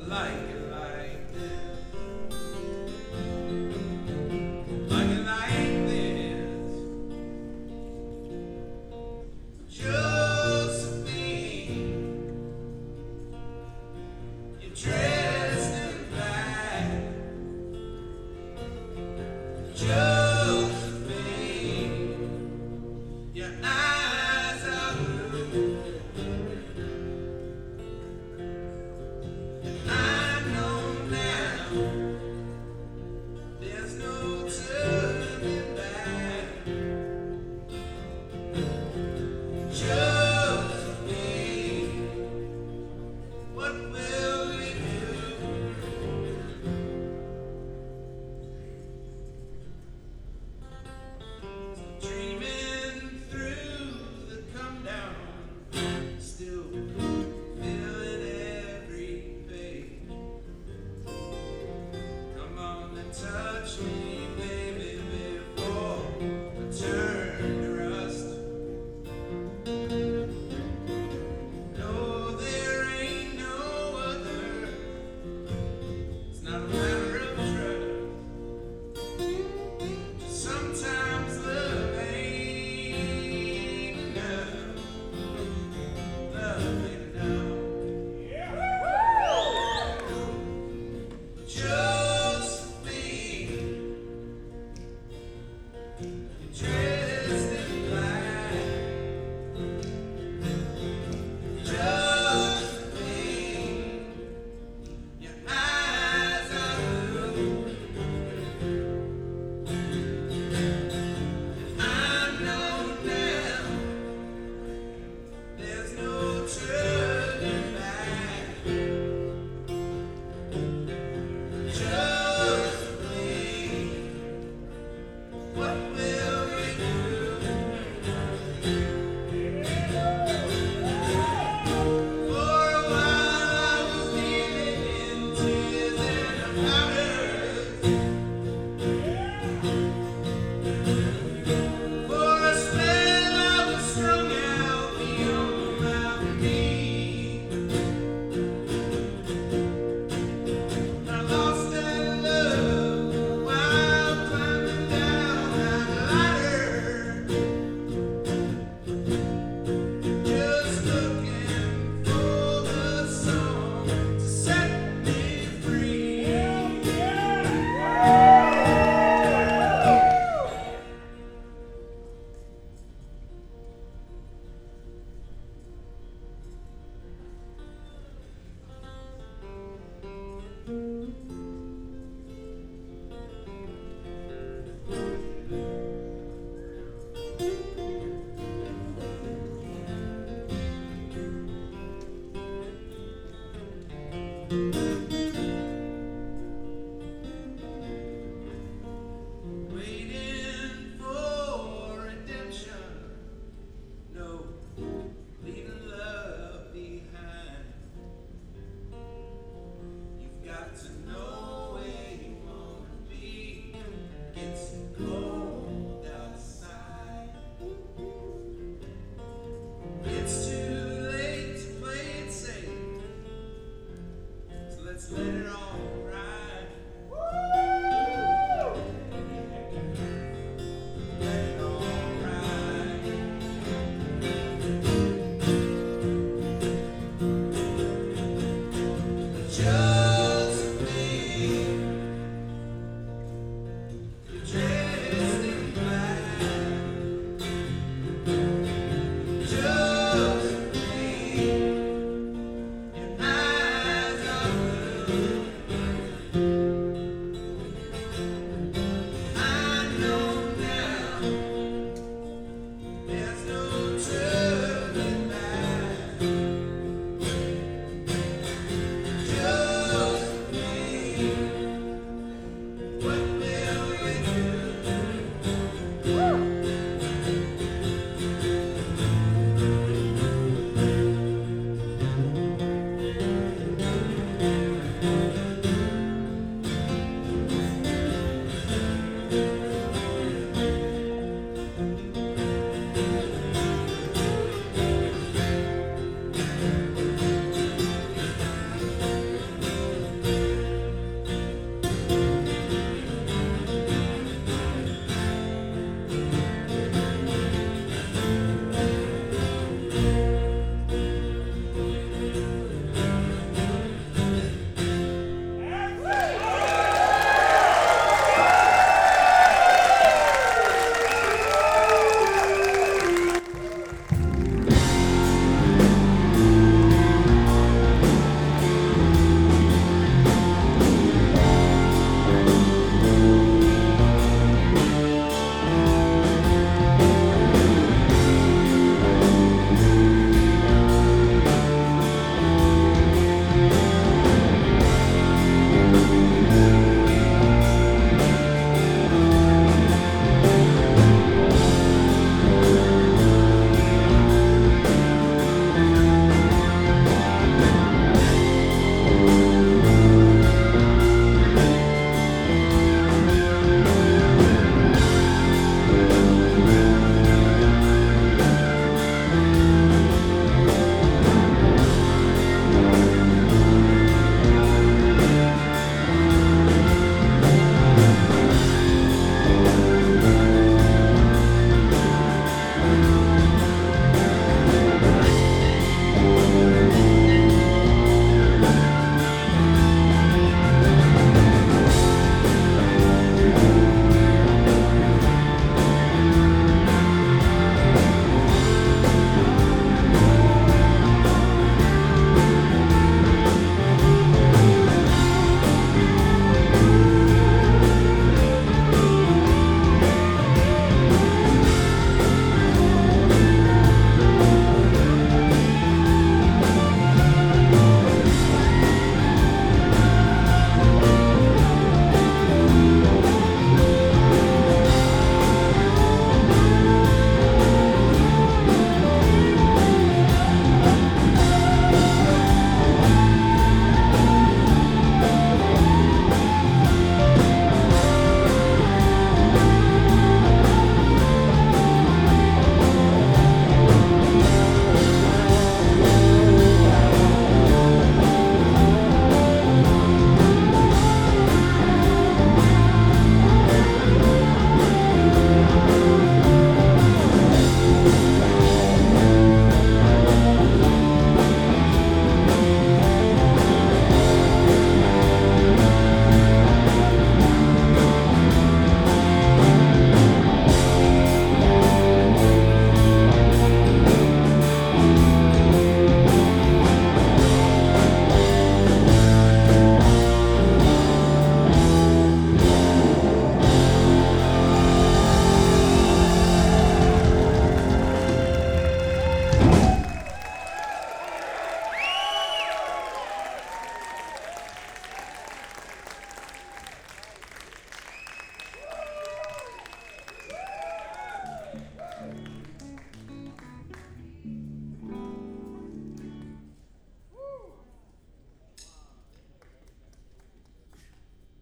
like it like this. Like it like this. Josephine, you're dressed in black. Josephine, your eyes are blue. I know now there's no turning back. Josephine, what will we do? Dreaming through the come down, still feeling every page. Come on and touch me, baby, before I turn to rust. No, there ain't no other. It's not a matter of trust. Sometimes love ain't enough. Love ain't enough. Josephine, you're dressed in black. Josephine, your eyes are blue. I know now there's no turning back. Josephine, what will we do? For a while I was living in tears and powders. For a spell I was strung out beyond my means. I lost that love while climbing down that ladder. Just looking for the song to set me free. Waiting for redemption, no, leaving love behind. You've got to know where you want to be. It's cold outside. It's too late to play it safe, so let's let it all ride.